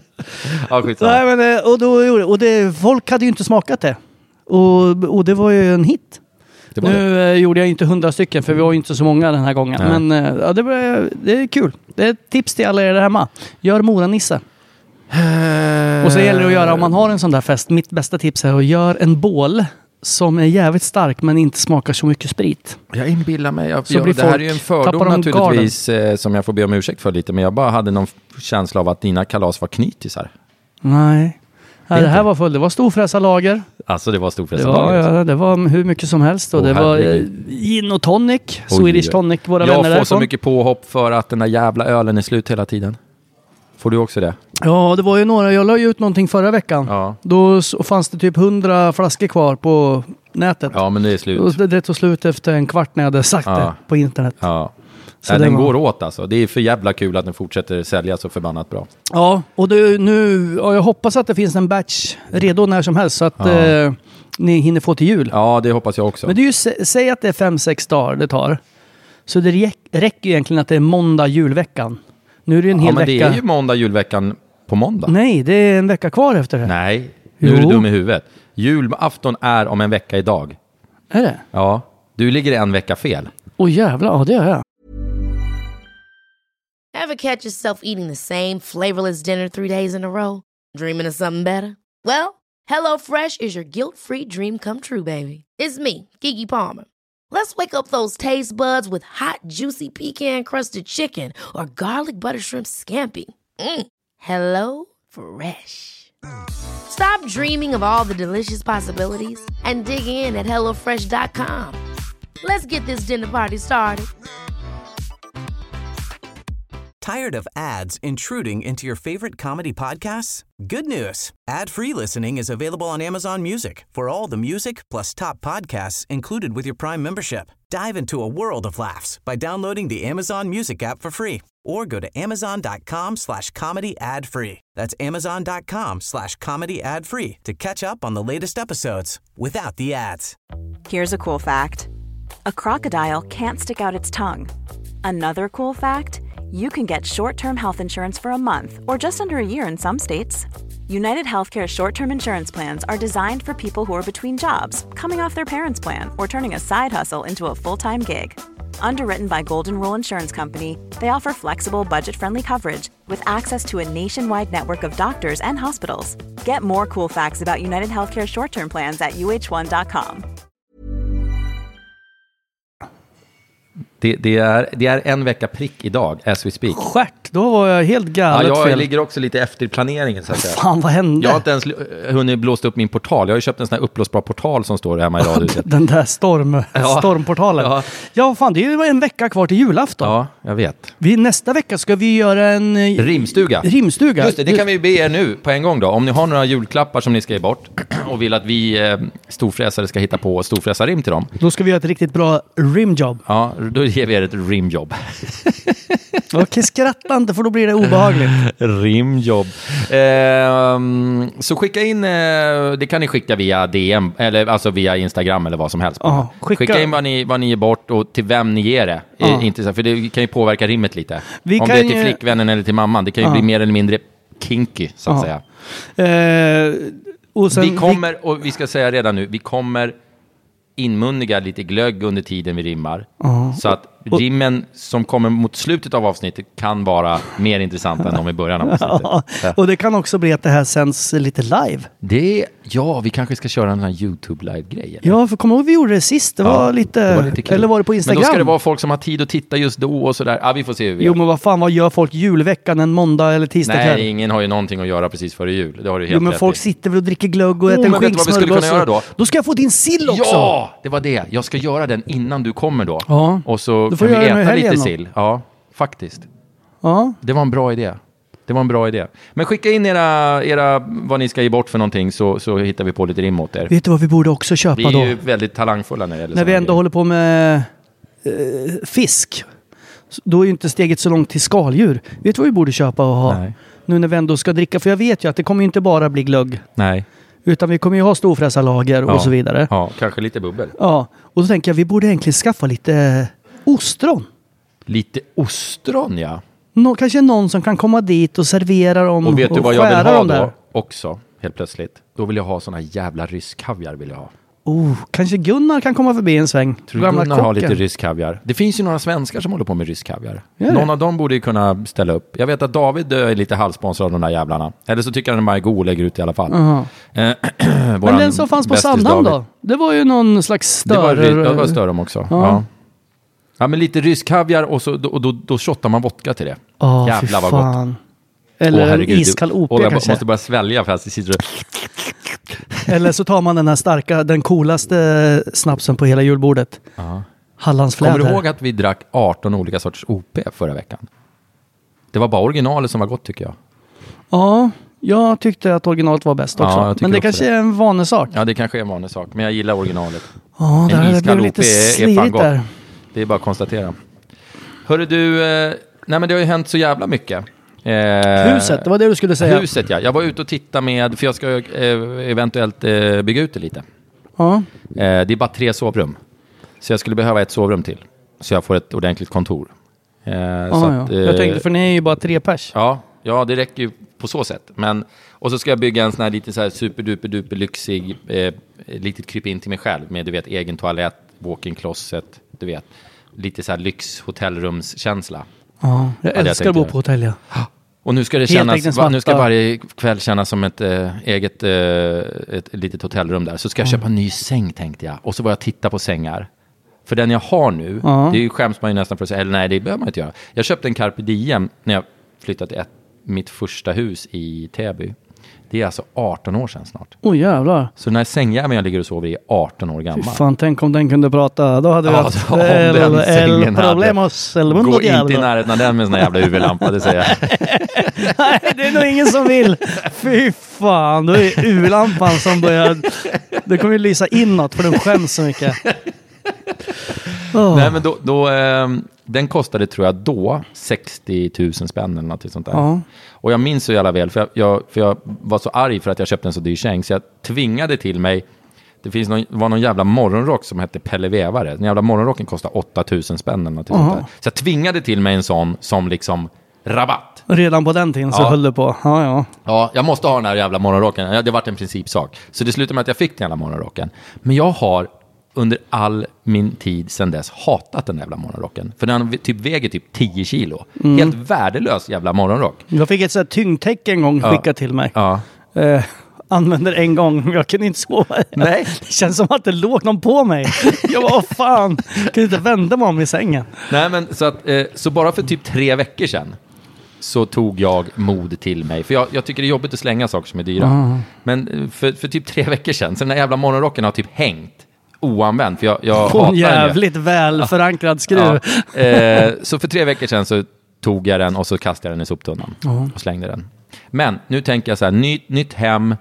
S6: Ja, skitsamma.
S1: Nej, men, och då, och det, folk hade ju inte smakat det. Och, och det var ju en hit. Nu det. gjorde jag inte hundra stycken för vi var ju inte så många den här gången. Nej. Men ja, det, var, det är kul. Det är ett tips till alla er där hemma. Gör Moranisse. Uh, och så gäller det att göra, om man har en sån där fest, mitt bästa tips är att göra en bål som är jävligt stark men inte smakar så mycket sprit.
S6: Jag inbillar mig. Jag,
S1: så
S6: jag,
S1: blir
S6: det här är ju en fördom naturligtvis eh, som jag får be om ursäkt för lite. Men jag bara hade någon känsla av att dina kalas var knytisar.
S1: Nej. Nej, det här var full. Det var storfräsarlager.
S6: Alltså det var storfräsarlager?
S1: Det var, ja, det var hur mycket som helst. Och oh, det herregud. var gin och tonic. Oj, Swedish tonic, våra
S6: jag
S1: vänner därifrån.
S6: Jag får så mycket påhopp för att den där jävla ölen är slut hela tiden. Får du också det?
S1: Ja, det var ju några. Jag la ju ut någonting förra veckan. Ja. Då fanns det typ hundra flaskor kvar på nätet.
S6: Ja, men det är slut.
S1: Och det, det tog slut efter en kvart när jag hade sagt ja. det på internet.
S6: Ja. Nej, den
S1: var...
S6: går åt alltså. Det är för jävla kul att den fortsätter sälja så förbannat bra.
S1: Ja, och det, nu, ja, jag hoppas att det finns en batch redo när som helst så att
S6: ja.
S1: eh, ni hinner få till jul.
S6: Ja, det hoppas jag också.
S1: Men det är ju, säg att det är fem sex dagar det tar. Så det räck, räcker ju egentligen att det är måndag julveckan. Nu är det en
S6: ja,
S1: hel
S6: men
S1: vecka.
S6: Det är ju måndag julveckan på måndag.
S1: Nej, det är en vecka kvar efter det.
S6: Nej, nu jo. är du dum i huvudet. Julafton är om en vecka idag.
S1: Är det?
S6: Ja, du ligger en vecka fel.
S1: Åh oh, jävlar, ja det är jag.
S2: Ever catch yourself eating the same flavorless dinner three days in a row? Dreaming of something better? Well, HelloFresh is your guilt-free dream come true, baby. It's me, Keke Palmer. Let's wake up those taste buds with hot, juicy pecan-crusted chicken or garlic butter shrimp scampi. Mm. Hello Fresh. Stop dreaming of all the delicious possibilities and dig in at hello fresh dot com. Let's get this dinner party started.
S7: Tired of ads intruding into your favorite comedy podcasts? Good news. Ad-free listening is available on Amazon Music for all the music plus top podcasts included with your Prime membership. Dive into a world of laughs by downloading the Amazon Music app for free or go to amazon.com slash comedy ad free. That's amazon.com slash comedy ad free to catch up on the latest episodes without the ads.
S8: Here's a cool fact. A crocodile can't stick out its tongue. Another cool fact, you can get short-term health insurance for a month or just under a year in some states. United Healthcare short-term insurance plans are designed for people who are between jobs, coming off their parents' plan, or turning a side hustle into a full-time gig. Underwritten by Golden Rule Insurance Company, they offer flexible, budget-friendly coverage with access to a nationwide network of doctors and hospitals. Get more cool facts about United Healthcare short-term plans at u h one dot com.
S6: Det, det, är, det är en vecka prick idag, as we speak.
S1: Stjärt, då var jag helt galet
S6: ja, jag
S1: fel.
S6: ligger också lite efter planeringen. Så att säga.
S1: Fan, vad hände?
S6: Jag har inte ens hunnit blåst upp min portal. Jag har ju köpt en sån här upplåsbar portal som står hemma i radhuset.
S1: Den där storm, ja. stormportalen. Ja. ja, fan, det är ju en vecka kvar till julafton.
S6: Ja, jag vet.
S1: Vi, nästa vecka ska vi göra en...
S6: Rimstuga.
S1: Rimstuga.
S6: Just det, det kan vi be er nu på en gång då. Om ni har några julklappar som ni ska ge bort och vill att vi eh, storfräsare ska hitta på storfräsarrim till dem. Då
S1: ska vi göra ett riktigt bra rimjobb.
S6: Ja, då ger vi er ett rimjobb.
S1: Okej, skratta inte för då blir det obehagligt.
S6: Rimjobb. Eh, så skicka in, eh, det kan ni skicka via D M, eller alltså via Instagram eller vad som helst.
S1: Aha,
S6: skicka. skicka in vad ni, vad ni ger bort och till vem ni ger det. Eh, inte, för det kan ju påverka rimmet lite. Vi Om det är till ju... flickvännen eller till mamman, det kan ju Aha. bli mer eller mindre kinky, så att Aha. säga.
S1: Eh, och sen
S6: vi kommer, vi... och vi ska säga redan nu, vi kommer inmundiga lite glögg under tiden vi rimmar. Uh-huh. Så att rimmen som kommer mot slutet av avsnittet kan vara mer intressant än de i början av avsnittet.
S1: Ja. Och det kan också bli att det här sänds lite live.
S6: Det, ja, vi kanske ska köra en här YouTube-live-grej. Eller?
S1: Ja, för kom ihåg vi gjorde det sist. Det var, ja, lite, det var lite kul. Eller var det på Instagram?
S6: Men då ska det vara folk som har tid att titta just då och sådär. Ja, vi får se hur vi
S1: Jo, gör. Men vad fan, vad gör folk julveckan en måndag eller tisdag?
S6: Nej,
S1: kväll?
S6: ingen har ju någonting att göra precis före jul. Det har du helt
S1: Jo, men folk
S6: i.
S1: sitter väl och dricker glögg och äter
S6: oh,
S1: en
S6: men vet du vad vi skulle kunna göra då?
S1: Då ska jag få din sill också!
S6: Ja, det var det. Jag ska göra den innan du kommer då.
S1: Ja.
S6: Och så kan vi äta lite sill. Ja, faktiskt.
S1: Ja.
S6: Det var en bra idé. Det var en bra idé. Men skicka in era, era vad ni ska ge bort för någonting så, så hittar vi på lite rim åt er.
S1: Vet du vad vi borde också köpa då?
S6: Vi är ju väldigt talangfulla när det gäller
S1: När vi ändå
S6: grejer.
S1: håller på med eh, fisk. Då är ju inte steget så långt till skaldjur. Vet du vad vi borde köpa och ha?
S6: Nej.
S1: Nu när vi ändå ska dricka. För jag vet ju att det kommer ju inte bara bli glögg.
S6: Nej.
S1: Utan vi kommer ju ha storfräsarlager
S6: ja.
S1: och så vidare.
S6: Ja, kanske lite bubbel.
S1: Ja, och då tänker jag vi borde egentligen skaffa lite ostron.
S6: Lite ostron, ja.
S1: Nå, kanske någon som kan komma dit och servera dem.
S6: Och vet du
S1: och
S6: vad jag vill ha då
S1: där.
S6: också, helt plötsligt? Då vill jag ha såna jävla rysk kaviar vill jag ha.
S1: Oh, kanske Gunnar kan komma förbi en sväng.
S6: Tror du Gunnar har lite rysk kaviar? Det finns ju några svenskar som håller på med rysk kaviar.
S1: Ja,
S6: någon av dem borde ju kunna ställa upp. Jag vet att David är lite halvsponsrad av de där jävlarna. Eller så tycker han att de är god och lägger ut i alla fall.
S1: Uh-huh. Eh, Men den som fanns på Sandhamn då? Det var ju någon slags stör...
S6: Det var, det var stör om också, ja. ja. Ja, men lite rysk kaviar och så, då, då, då shottar man vodka till det.
S1: Oh,
S6: jävlar vad
S1: fan.
S6: gott.
S1: Eller oh, en iskall O P
S6: och jag
S1: kanske.
S6: måste bara svälja fast det sitter.
S1: Eller så tar man den här starka, den coolaste snapsen på hela julbordet.
S6: Uh-huh.
S1: Hallandsfläder.
S6: Kommer du ihåg att vi drack arton olika sorters O P förra veckan? Det var bara originalet som var gott tycker jag.
S1: Ja, jag tyckte att originalet var bäst också.
S6: Ja,
S1: men det kanske det. är en vanesak.
S6: Ja, det kanske är en vanesak. Men jag gillar originalet.
S1: Ja, det blev lite slirigt där.
S6: Det är bara att konstatera. Hörru du, eh, nej men det har ju hänt så jävla mycket. Eh,
S1: Huset, det var det du skulle säga.
S6: Huset, ja. Jag var ute och tittade med, för jag ska eh, eventuellt eh, bygga ut det lite.
S1: Ja.
S6: Eh, det är bara tre sovrum. Så jag skulle behöva ett sovrum till. Så jag får ett ordentligt kontor. Eh,
S1: Ah,
S6: så
S1: ja.
S6: att, eh,
S1: jag tänkte, för ni är ju bara tre pers.
S6: Ja, ja, det räcker ju på så sätt. Men, och så ska jag bygga en sån här lite så här superduper duper lyxig, eh, litet kryp in till mig själv med, du vet, egen toalett, walk-in closet, du vet. Lite så här lyx hotellrumskänsla.
S1: Ja, jag
S6: Ja, det
S1: älskar att bo på hotell, ja.
S6: Och nu ska det kännas, va, nu ska varje kväll kännas som ett äh, eget äh, ett litet hotellrum där. Så ska jag köpa en ny säng, tänkte jag. Och så var jag titta på sängar. För den jag har nu,
S1: Ja.
S6: det är ju, skäms man ju nästan för att säga, eller nej, det behöver man inte göra. Jag köpte en Carpe Diem när jag flyttade till ett, mitt första hus i Täby. Det är alltså arton år sedan snart.
S1: Åh oh, jävlar.
S6: Så den här sängjäveln jag ligger och sover i är arton år gammal.
S1: Fy fan, tänk om den kunde prata. Då hade vi
S6: Ja,
S1: haft
S6: om den sängen hade.
S1: Problemos.
S6: Gå inte i närheten av den med sån här jävla U V-lampa, det säger jag.
S1: Nej, det är nog ingen som vill. Fy fan, då är U V-lampan som börjar... Det kommer ju lysa inåt för den skäms så mycket. Oh.
S6: Nej, men då... då eh, den kostade, tror jag, då sextio tusen spänn eller något sånt där.
S1: Ja.
S6: Och jag minns så jävla väl, för jag, jag, för jag var så arg för att jag köpte en så dyr säng, så jag tvingade till mig, det finns någon, var någon jävla morgonrock som hette Pelle Vevare. Den jävla morgonrocken kostade åtta tusen spänn eller något sånt där. Så jag tvingade till mig en sån som liksom rabatt.
S1: Redan på den tiden så
S6: Ja.
S1: höll det på. Ja, ja.
S6: Ja, jag måste ha den här jävla morgonrocken. Det har varit en principsak. Så det slutade med att jag fick den jävla morgonrocken. Men jag har under all min tid sedan dess hatat den jävla morgonrocken. För den typ väger typ tio kilo.
S1: Mm.
S6: Helt värdelös jävla morgonrock.
S1: Jag fick ett sånt här tyngdtäcke en gång
S6: Ja.
S1: skickat till mig.
S6: Ja.
S1: Eh, använder en gång, men jag kunde inte sova.
S6: Nej.
S1: Det känns som att det låg någon på mig. Jag var, åh fan, jag kunde inte vända mig om i sängen.
S6: Nej, men så, att, eh, så bara för typ tre veckor sedan så tog jag mod till mig. För jag, jag tycker det är jobbigt att slänga saker som är dyra.
S1: Ah.
S6: Men eh, för, för typ tre veckor sedan, så den här jävla morgonrocken har typ hängt oanvänd. För jag, jag
S1: På
S6: hatar
S1: en
S6: den ju.
S1: jävligt väl förankrad skruv.
S6: Ja. Eh, så för tre veckor sedan så tog jag den och så kastade jag den i soptunnan och slängde den. Men nu tänker jag så här, ny, nytt hem,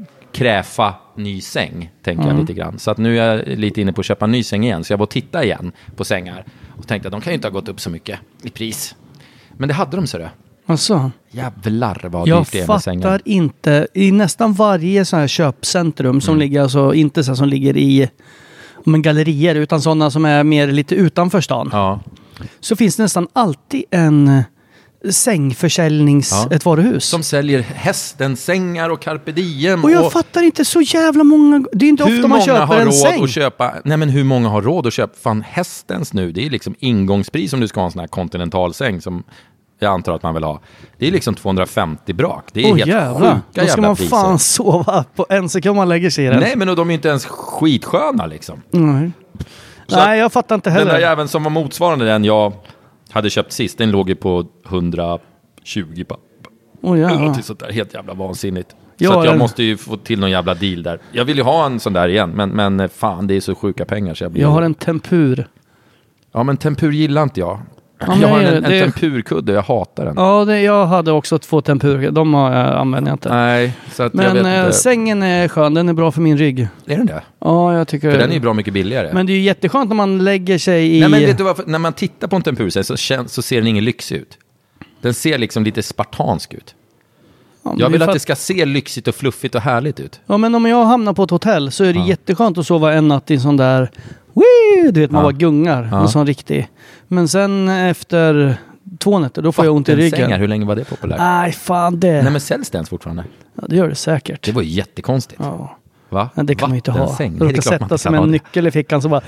S6: kräfa, ny säng, tänker jag lite grann. Så att nu är jag lite inne på att köpa en ny säng igen. Så jag var och titta igen på sängar och tänkte att de kan ju inte ha gått upp så mycket i pris. Men det hade de, så det.
S1: Alltså,
S6: Jävlar vad
S1: jag
S6: dyrt det är med sängar.
S1: fattar inte. I nästan varje sån här köpcentrum som
S6: Mm.
S1: ligger, alltså inte så här som ligger i men gallerier, utan sådana som är mer lite utanför stan.
S6: Ja.
S1: Så finns det nästan alltid en sängförsäljnings,
S6: Ja.
S1: ett varuhus.
S6: Som säljer hästen, sängar och carpe diem.
S1: och jag fattar inte så jävla många... Det är inte
S6: hur
S1: ofta man
S6: många
S1: köper
S6: har
S1: en
S6: råd
S1: säng.
S6: att köpa? Nej, men hur många har råd att köpa? Fan, hästens nu, det är liksom ingångspris om du ska ha en sån här kontinentalsäng som jag antar att man vill ha. Det är liksom tvåhundrafemtio brak. Det är
S1: Åh
S6: helt
S1: jävlar,
S6: sjuka
S1: då ska
S6: jävla
S1: man
S6: priser.
S1: fan sova på en sekund man lägger sig i den.
S6: Nej, men de är inte ens skitsköna liksom.
S1: Nej,
S6: Så
S1: Nej jag fattar inte
S6: Den där
S1: heller.
S6: jäveln som var motsvarande den jag hade köpt sist, den låg ju på hundratjugo papp.
S1: Åh jävlar.
S6: Någonting sånt där, helt jävla vansinnigt.
S1: Ja,
S6: så att jag
S1: den-
S6: måste ju få till någon jävla deal där. Jag vill ju ha en sån där igen, men, men fan, det är så sjuka pengar så jag blir...
S1: Jag har en tempur.
S6: Ja, men tempur gillar inte jag.
S1: Ja,
S6: jag har
S1: nej,
S6: en, en
S1: det-
S6: tempurkudde, jag hatar den.
S1: Ja, det, jag hade också två tempur. De har, jag använder jag inte.
S6: Nej, så att jag
S1: Men
S6: vet
S1: eh,
S6: inte.
S1: sängen är skön. Den är bra för min rygg.
S6: Är den det?
S1: Ja, jag tycker...
S6: För den är ju bra mycket billigare.
S1: Men det är ju jätteskönt när man lägger sig i...
S6: Nej, men vet du varför? När man tittar på en tempursäng så, kän- så ser den ingen lyxig ut. Den ser liksom lite spartansk ut.
S1: Ja, men
S6: Jag
S1: det är
S6: vill
S1: för
S6: att det ska se lyxigt och fluffigt och härligt ut.
S1: Ja, men om jag hamnar på ett hotell så är det
S6: Ja.
S1: jätteskönt att sova en natt i en sån där... Wee! Du vet, man
S6: Ja.
S1: bara gungar.
S6: Ja.
S1: En sån riktig. Men sen efter två nätter, då får jag ont i
S6: Vattensängar,
S1: ryggen.
S6: hur länge var det populärt?
S1: Nej, fan det.
S6: Nej, men säljs det ens fortfarande?
S1: Ja, det gör det säkert.
S6: Det var ju jättekonstigt.
S1: Ja.
S6: Va?
S1: Men det kan man ju inte ha.
S6: Vattensäng?
S1: Det
S6: Nej, det är
S1: råkar
S6: klart man
S1: sätta
S6: inte
S1: som
S6: kan ha
S1: en
S6: det.
S1: nyckel i fickan så bara...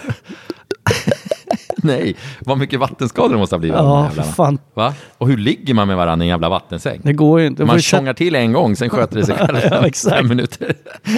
S6: Nej, vad mycket vattenskador det måste ha blivit. av de
S1: Ja,
S6: här
S1: för
S6: jävlarna.
S1: fan.
S6: Va? Och hur ligger man med varandra i en jävla vattensäng?
S1: Det går ju inte. Du får
S6: Man
S1: ju sätta-
S6: tjongar till en gång, sen sköter det sig själv.
S1: Ja, exakt.
S6: Fem minuter.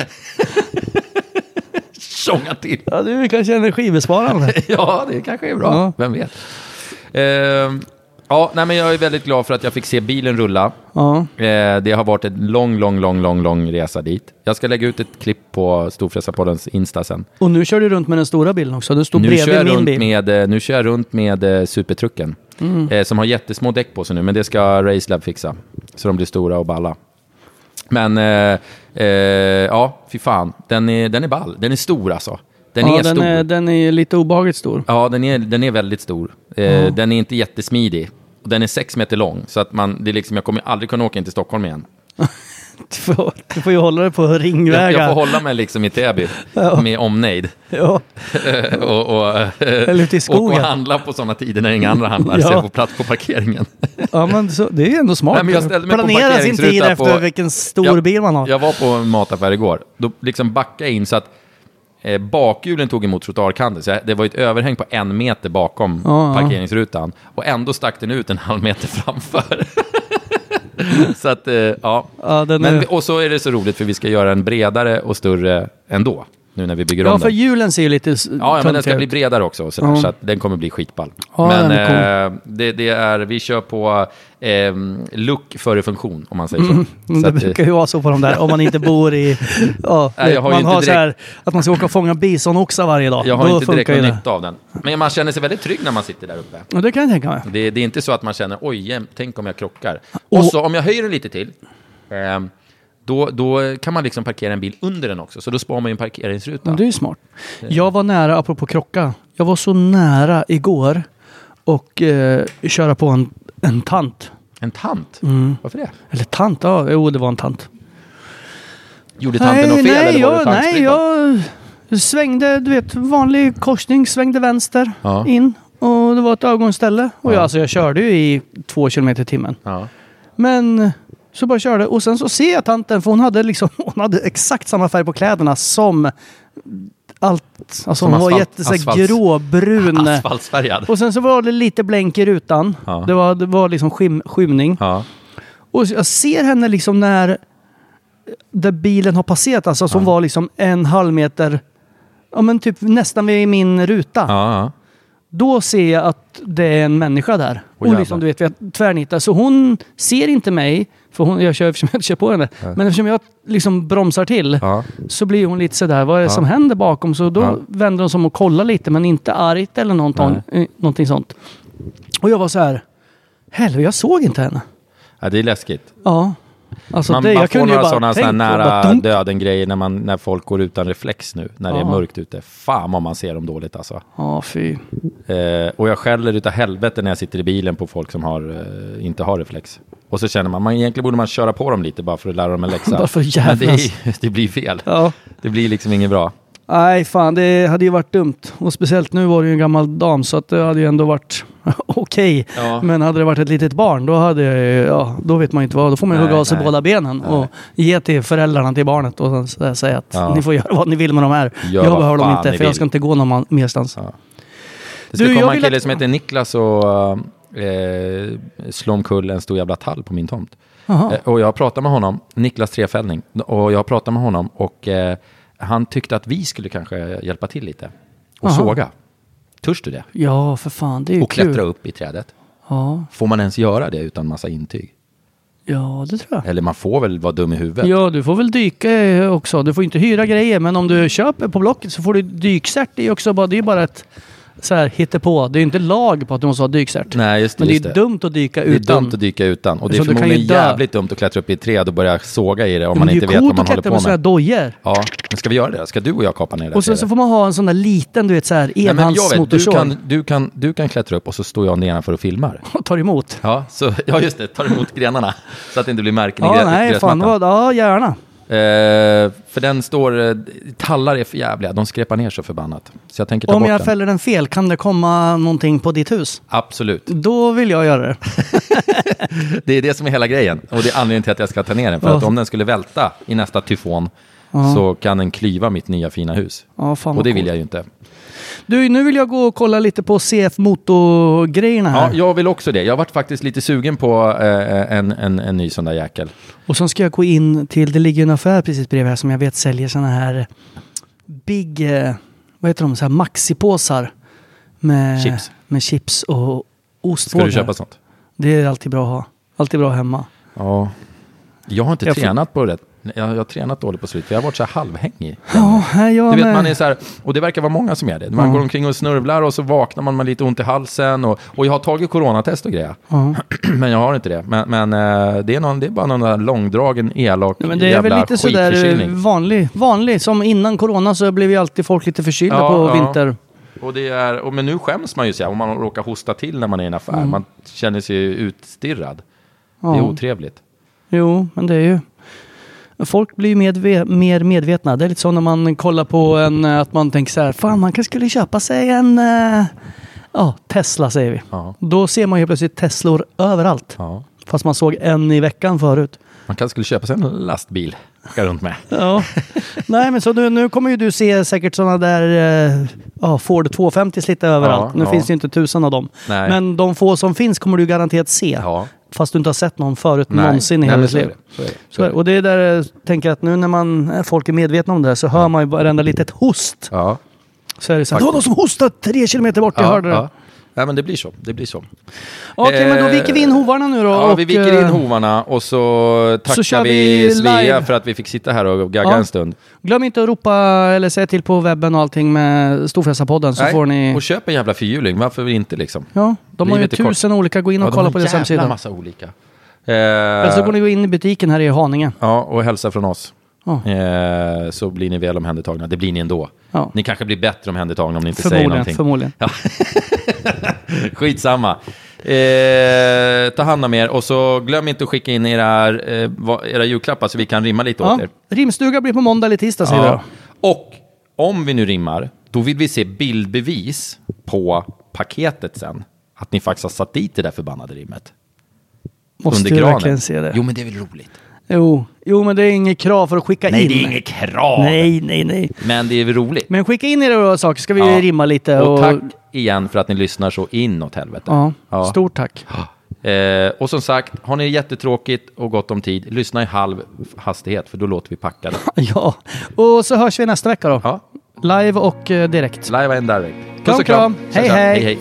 S6: Tjongar till.
S1: Ja, det är kanske energibesparande.
S6: Ja, det kanske är bra.
S1: Ja.
S6: Vem vet? Ehm, ja, nej, men jag är väldigt glad för att jag fick se bilen rulla.
S1: Ja.
S6: Eh, det har varit en lång, lång, lång, lång, lång resa dit. Jag ska lägga ut ett klipp på Storfräsarpoddens Insta sen.
S1: Och nu kör du runt med den stora bilen också. Du står
S6: Nu kör,
S1: bredvid
S6: jag
S1: min
S6: runt
S1: bil.
S6: med, eh, nu kör jag runt med eh, supertrucken.
S1: Mm.
S6: Eh, som har jättesmå däck på sig nu, men det ska Racelab fixa. Så de blir stora och balla. Men, eh, eh, ja, fy fan. Den är, den är ball. Den är stor alltså. Den
S1: ja,
S6: är
S1: den
S6: stor.
S1: Är, den är lite obehagligt stor.
S6: Ja, den är, den är väldigt stor. Eh,
S1: Ja.
S6: Den är inte jättesmidig. Den är sex meter lång. Så att man, det är liksom, jag kommer aldrig kunna åka in till Stockholm igen.
S1: Du får, du får ju hålla dig på ringvägar.
S6: Jag, jag får hålla mig liksom i Täby
S1: Ja.
S6: med omnejd.
S1: Ja.
S6: och, och,
S1: Eller ute i
S6: och,
S1: skogen.
S6: och handla på sådana tider när inga andra handlar.
S1: Ja.
S6: Så jag får plats på parkeringen.
S1: Ja, men så, det är ju ändå smart.
S6: Nej, men jag ställde mig på
S1: Planera sin tid
S6: parkeringsruta
S1: efter
S6: på-
S1: vilken stor
S6: Jag-
S1: bil man har.
S6: Jag var på en mataffär igår. Då liksom backade jag in så att eh, bakhjulen tog emot trottoarkanten. Så jag, det var ett överhäng på en meter bakom
S1: Ja, ja.
S6: parkeringsrutan. Och ändå stack den ut en halv meter framför. Så att, eh, ja.
S1: Ja, den
S6: Men,
S1: är...
S6: vi- och så är det så roligt för vi ska göra en bredare och större ändå. Nu när vi bygger
S1: Ja,
S6: om
S1: för
S6: den.
S1: julen ser ju lite s-
S6: Ja, ja, men den ska
S1: töntig
S6: bli
S1: ut.
S6: bredare också. Och sådär,
S1: Ja.
S6: Så att den kommer bli skitball.
S1: Ja,
S6: men
S1: den är
S6: eh, det, det är, vi kör på eh, look före funktion, om man säger så.
S1: Mm,
S6: så
S1: det
S6: att, eh,
S1: brukar ju vara så på de där, om man inte bor i... Ja,
S6: Nej, jag har ju
S1: man
S6: inte
S1: har så här,
S6: direkt-
S1: att man ska åka och fånga bisonoxar varje dag.
S6: jag har
S1: Då
S6: inte direkt
S1: funkar ju
S6: någon
S1: det.
S6: nytta av den. Men man känner sig väldigt trygg när man sitter där uppe.
S1: Ja, det kan jag tänka mig.
S6: Det, det är inte så att man känner, oj, jäm, tänk om jag krockar.
S1: Och-
S6: Och så om jag höjer den lite till, eh, då, då kan man liksom parkera en bil under den också. Så då sparar man ju en parkeringsruta.
S1: Ja, det är ju smart. Jag var nära, apropå krocka, jag var så nära igår och eh, köra på en, en tant.
S6: En tant? Varför det?
S1: Eller tant, ja, jo det var en tant.
S6: Gjorde tanten något fel
S1: nej,
S6: eller var
S1: jag,
S6: det
S1: nej,
S6: tankspritt då?
S1: jag svängde, du vet, vanlig korsning, svängde vänster
S6: Ja.
S1: in och det var ett avgångsställe. Och
S6: Ja.
S1: jag, alltså, jag körde ju i två kilometer i timmen.
S6: Ja.
S1: Men så bara körde och sen så ser jag tanten, för hon hade liksom, hon hade exakt samma färg på kläderna som allt, alltså
S6: Som
S1: hon var
S6: asfalt-
S1: jätte så här
S6: asfalts-
S1: gråbrun.
S6: Asfaltsfärgad.
S1: Och sen så var det lite blänk i rutan.
S6: Ja.
S1: Det var, det var liksom skym, skymning.
S6: Ja.
S1: Och jag ser henne liksom när där bilen har passerat, alltså som var liksom en halv meter, ja men typ nästan vid min ruta.
S6: Ja, ja.
S1: Då ser jag att det är en människa där.
S6: Åh,
S1: Och liksom, du vet, jag tvärnittar. Så hon ser inte mig, för hon, jag kör eftersom jag inte kör på henne. Men eftersom jag liksom bromsar till
S6: Ja.
S1: så blir hon lite sådär, vad är det
S6: Ja.
S1: som händer bakom? Så då
S6: Ja.
S1: vänder hon sig om och kollar lite, men inte argt eller någonting, eh, någonting sånt. Och jag var så här, helvete, jag såg inte henne.
S6: Ja, det är läskigt.
S1: Ja. Alltså
S6: Man,
S1: det,
S6: man
S1: jag
S6: får
S1: kunde ju
S6: några
S1: bara
S6: sådana
S1: tänkt
S6: såna
S1: och bara
S6: nära
S1: dunk.
S6: döden-grejer när, man, när folk går utan reflex nu. När det är
S1: Ja.
S6: mörkt ute. Fan om man ser dem dåligt alltså.
S1: Ja, fy.
S6: Eh, och jag skäller utav helvete när jag sitter i bilen på folk som har, eh, inte har reflex. Och så känner man, man, egentligen borde man köra på dem lite bara för att lära dem en läxa.
S1: Bara för att
S6: Men det,
S1: jävlas.
S6: är- det blir fel.
S1: Ja.
S6: Det blir liksom inget bra.
S1: Nej, fan, det hade ju varit dumt. Och speciellt nu var det ju en gammal dam, så att det hade ju ändå varit okej.
S6: Ja.
S1: Men hade det varit ett litet barn, då hade jag, ja, då vet man inte vad. Då får man ju
S6: Nej,
S1: hugga av sig
S6: nej.
S1: båda benen
S6: Nej.
S1: och ge till föräldrarna till barnet och sen s- säga att
S6: Ja.
S1: ni får göra vad ni vill med de här.
S6: Gör
S1: jag
S6: vad
S1: behöver dem
S6: fan
S1: inte,
S6: ni
S1: för jag
S6: vill.
S1: ska inte gå någon man- merstans.
S6: Ja. Det ska
S1: Du, jag
S6: komma en
S1: vill
S6: kille
S1: att-
S6: som heter Niklas och eh, slå omkull en stor jävla tall på min tomt.
S1: Jaha.
S6: Eh, och jag pratade med honom, Niklas Trefällning, och jag pratade med honom och eh, han tyckte att vi skulle kanske hjälpa till lite och
S1: Jaha.
S6: såga. Törs du det?
S1: Ja, för fan, det är ju
S6: Och
S1: kul.
S6: klättra upp i trädet.
S1: Ja.
S6: Får man ens göra det utan massa intyg?
S1: ja, det tror jag.
S6: Eller man får väl vara dum i huvudet?
S1: Ja, du får väl dyka eh, också. Du får inte hyra grejer, men om du köper på Blocket så får du dykcert. Det är också bara, det är bara ett så här hittepå. Det är inte lag på att du måste ha dykcert.
S6: Nej, just det.
S1: Men det är
S6: just det.
S1: dumt att dyka
S6: Det är
S1: utan.
S6: dumt att dyka utan. Och det är
S1: Så du kan
S6: förmodligen
S1: ju dö.
S6: jävligt dumt att klättra upp i ett träd och börja såga i det om
S1: Men
S6: man
S1: det är
S6: inte
S1: ju
S6: vet vad
S1: coolt
S6: man
S1: att
S6: håller
S1: klättra
S6: på
S1: med sådana här
S6: med.
S1: dojor.
S6: Ja, men ska vi göra det? Ska du och jag kapa ner det?
S1: Och sen så får man ha en sån där liten, du vet, så här
S6: Nej, men jag vet, du,
S1: enhandsmotorsåg.
S6: kan, du, kan, du kan klättra upp och så står jag nedanför och filmar.
S1: Och tar emot.
S6: Ja, så, ja just det, tar emot grenarna så att det inte blir märken i
S1: Ja,
S6: grä,
S1: nej, fan.
S6: gräsmattan.
S1: Vad, ja, gärna.
S6: Eh, för den står, eh, tallar är för jävliga, de skräpar ner så förbannat. Så jag tänker ta
S1: Om
S6: bort
S1: jag
S6: den.
S1: fäller den fel, kan det komma någonting på ditt hus?
S6: Absolut.
S1: Då vill jag göra det.
S6: Det är det som är hela grejen. Och det är anledningen till att jag ska ta ner den. För
S1: Ja.
S6: att om den skulle välta i nästa tyfon så kan den klyva mitt nya fina hus.
S1: Ja, fan
S6: Och
S1: vad
S6: det vill
S1: coolt.
S6: jag ju inte.
S1: Du, nu vill jag gå och kolla lite på C F Motor-grejerna här.
S6: Ja, jag vill också det. Jag har varit faktiskt lite sugen på eh, en, en, en ny sån där jäkel.
S1: Och sen ska jag gå in till, det ligger en affär precis bredvid här som jag vet säljer såna här big, eh, vad heter de, så här maxipåsar med
S6: Chips.
S1: med chips och ost.
S6: Ska du köpa sånt?
S1: Det är alltid bra att ha. Alltid bra hemma.
S6: Ja. Jag har inte
S1: Jag får-
S6: tränat på det Jag, jag har tränat dåligt på slutet. Jag har varit så här halvhängig.
S1: Ja, jag
S6: du vet,
S1: med.
S6: man är så här, och det verkar vara många som är det. Man
S1: ja.
S6: går omkring och snurvlar och så vaknar man med lite ont i halsen. Och, och jag har tagit coronatest och grejer.
S1: Ja.
S6: Men jag har inte det. Men, men det, är någon, det är bara någon där långdragen elak
S1: ja, men det är väl lite sådär vanlig, vanlig. Som innan corona så blev ju alltid folk lite förkylda ja, på ja. vinter.
S6: Och det är, och men nu skäms man ju sig om man råkar hosta till när man är i en affär. Mm. Man känner sig utstirrad. Ja. Det är otrevligt.
S1: Jo, men det är ju... Folk blir ju medve- mer medvetna. Det är lite så när man kollar på en... Att man tänker så här, fan man kanske skulle köpa sig en... Uh, ja, Tesla säger vi. Ja. Då ser man ju plötsligt Teslor överallt. Ja. Fast man såg en i veckan förut.
S6: Man kanske skulle köpa sig en lastbil. Ska runt med.
S1: Ja. Nej, men så nu, nu kommer ju du se säkert sådana där uh, ja, Ford tvåhundrafemtio lite överallt. Ja, nu ja. finns det ju inte tusen av dem. Nej. Men de få som finns kommer du garanterat se. Ja. Fast du inte har sett någon förut Nej. någonsin i hela ditt liv. Så är det. Så är det. Och det är där jag tänker att nu när man, folk är medvetna om det här så hör man ju varenda litet host. Ja. Så är det så här, det var någon som hostade tre kilometer bort, jag ja, hörde det.
S6: Ja. Ja, men det blir så. Det blir så.
S1: Okej, eh, men då viker vi in hovarna nu då.
S6: Ja,
S1: och,
S6: vi viker in hovarna och så tackar så vi, vi Svea live. För att vi fick sitta här och gagga ja. en stund.
S1: Glöm inte att ropa eller säga till på webben och allting med Storfräsarpodden så
S6: Nej,
S1: får ni...
S6: och köp en jävla fyrhjuling. Varför inte liksom?
S1: Ja, de Livet har ju tusen kort. olika. Gå in och ja, kolla de på deras hemsida.
S6: De massa olika.
S1: Eh, eller så går ni gå in i butiken här i Haninge.
S6: Ja, och hälsa från oss. Oh. Eh, så blir ni väl omhändertagna. Det blir ni ändå. Oh. Ni kanske blir bättre omhändertagna om ni inte säger någonting.
S1: Förmodligen,
S6: ja. Skitsamma. Eh, ta hand om er. Och så glöm inte att skicka in era, eh, era julklappar så vi kan rimma lite ja. åt er.
S1: Rimstuga blir på måndag eller tisdag, säger ja.
S6: vi. Och om vi nu rimmar, då vill vi se bildbevis på paketet sen. Att ni faktiskt har satt dit det där förbannade rimmet.
S1: Måste du verkligen se det?
S6: Jo, men det är väl roligt.
S1: Jo, jo, men det är inget krav för att skicka
S6: nej,
S1: in.
S6: Nej, det är inget krav.
S1: Nej, nej, nej.
S6: Men det är väl roligt.
S1: Men skicka in era saker, ska vi ja. rimma lite.
S6: Och, och tack igen för att ni lyssnar så inåt helvete.
S1: Ja, ja. Stort tack.
S6: Eh, och som sagt, har ni jättetråkigt och gott om tid, lyssna i halv hastighet för då låter vi packade.
S1: Ja, och så hörs vi nästa vecka då. Ja. Live och uh, direkt.
S6: Live and direct.
S1: Puss och kram. Hej, hej.
S6: hej, hej.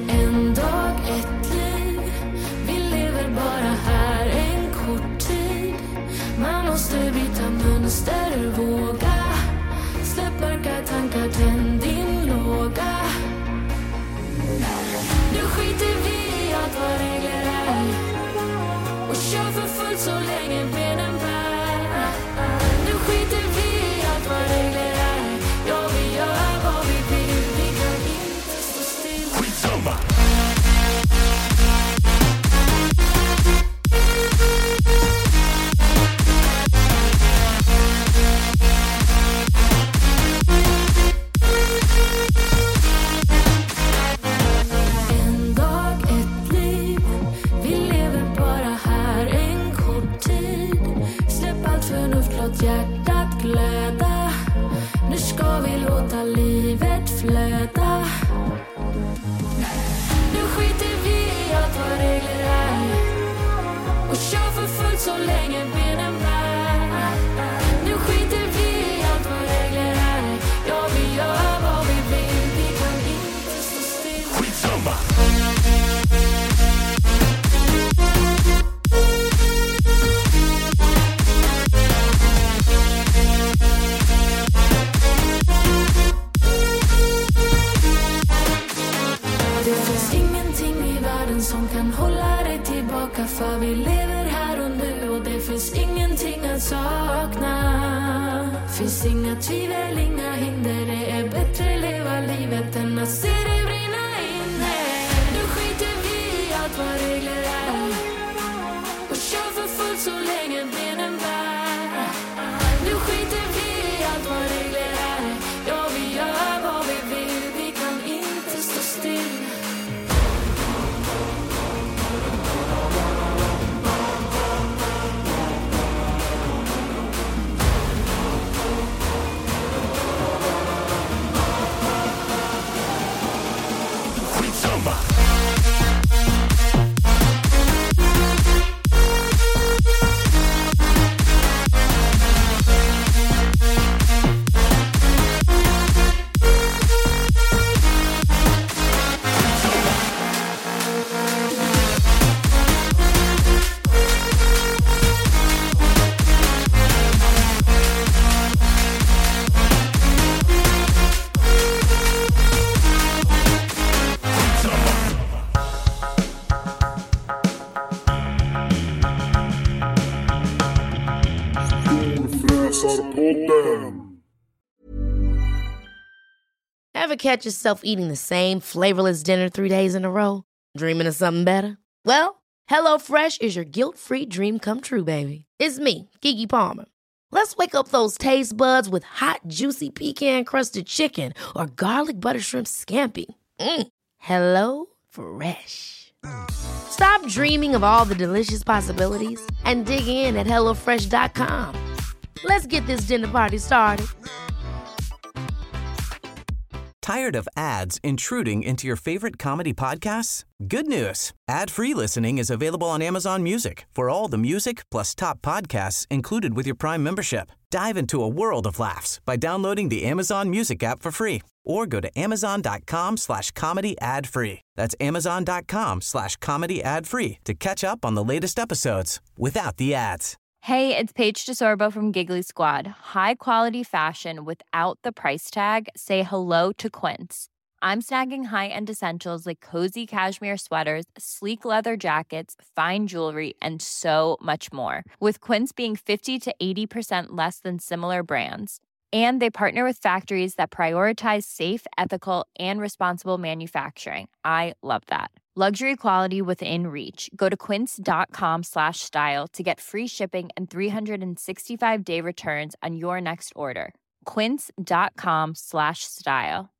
S9: För vi lever här och nu och det finns ingenting att sakna. Finns inga tvivel, inga hinder. Det är bättre leva livet än att se det brinna inne. Nu skiter vi i allt vad regler är och kör för fullt så länge benen bär. Nu skiter vi i allt vad regler är. Ja, vi gör vad vi vill. Vi kan inte stå still.
S2: Ever catch yourself eating the same flavorless dinner three days in a row? Dreaming of something better? Well, HelloFresh is your guilt-free dream come true, baby. It's me, Keke Palmer. Let's wake up those taste buds with hot, juicy pecan-crusted chicken or garlic butter shrimp scampi. Mm. Hello Fresh. Stop dreaming of all the delicious possibilities and dig in at hello fresh dot com. Let's get this dinner party started.
S7: Tired of ads intruding into your favorite comedy podcasts? Good news. Ad-free listening is available on Amazon Music for all the music plus top podcasts included with your Prime membership. Dive into a world of laughs by downloading the Amazon Music app for free or go to amazon.com slash comedy ad free. That's amazon.com slash comedy ad free to catch up on the latest episodes without the ads.
S10: Hey, it's Paige DeSorbo from Giggly Squad. High quality fashion without the price tag. Say hello to Quince. I'm snagging high-end essentials like cozy cashmere sweaters, sleek leather jackets, fine jewelry, and so much more. With Quince being fifty to eighty percent less than similar brands. And they partner with factories that prioritize safe, ethical, and responsible manufacturing. I love that. Luxury quality within reach. Go to quince.com slash style to get free shipping and three sixty-five day returns on your next order. Quince.com slash style.